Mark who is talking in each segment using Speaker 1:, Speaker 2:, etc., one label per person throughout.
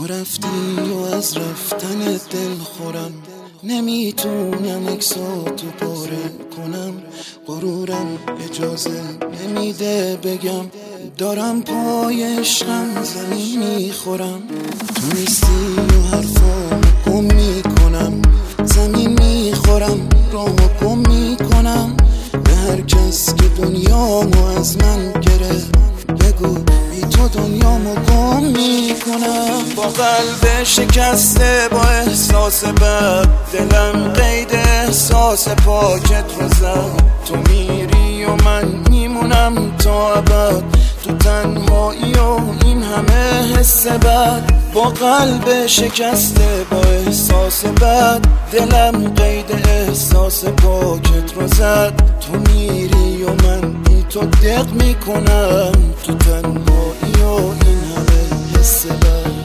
Speaker 1: تو رفتی و از رفتن دل خورم، نمیتونم اکساتو پاره کنم. غرورم اجازه نمیده بگم دارم پای عشقم زمین میخورم. تو نیستی و حرفامو گم میکنم، زمین میخورم رامو گم میکنم. به هر کس که دنیامو از من گرفت بگو بی تو دنیامو گم میکنم. با قلب شکسته با احساس بد، دلم قید احساس پاکت رو زد. تو میری و من میمونم تا ابد تو تنهایی و این همه حس بد. با قلب شکسته با احساس بد، دلم قید احساس پاکت رو زد. تو میری و من بی تو دق میکنم تو تنهایی و این همه حس بد.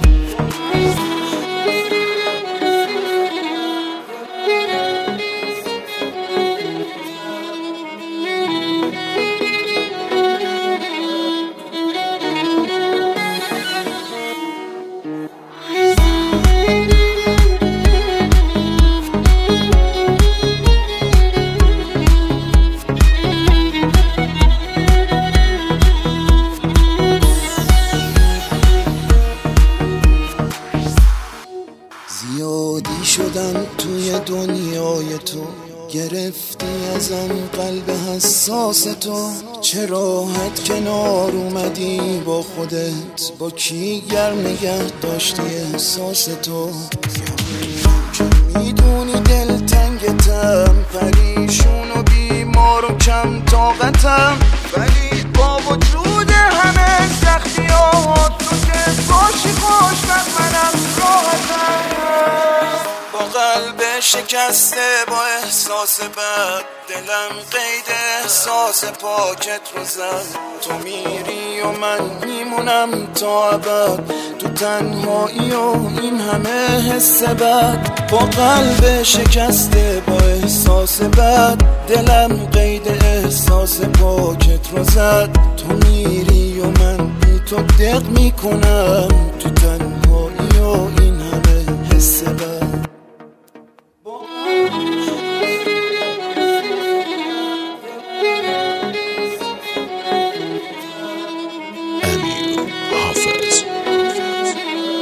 Speaker 1: زیادی شدم توی دنیای تو، گرفتی ازم قلب حساس تو. چه راحت کنار اومدی با خودت، با کی گرم نگه داشتی احساس تو. که میدونی دل تنگتم، پریشون و بیمار و کم طاقتم، ولی با وجود همه سختیات تو که باشی خوشبخت منم راحتم. با قلب شکسته با احساس بد، دلم قید احساس پاکت رو زد. تو میری و من میمونم تا ابد تو تنهایی و این همه حس بد. با قلب شکسته با احساس بد، دلم قید احساس پاکت رو زد. تو میری و من بی تو دق میکنم تو تنهایی و این همه حس بد.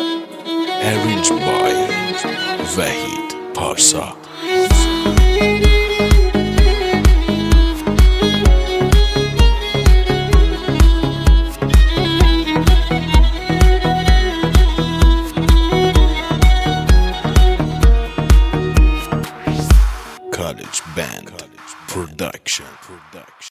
Speaker 2: Arranged by Vahid Parsa.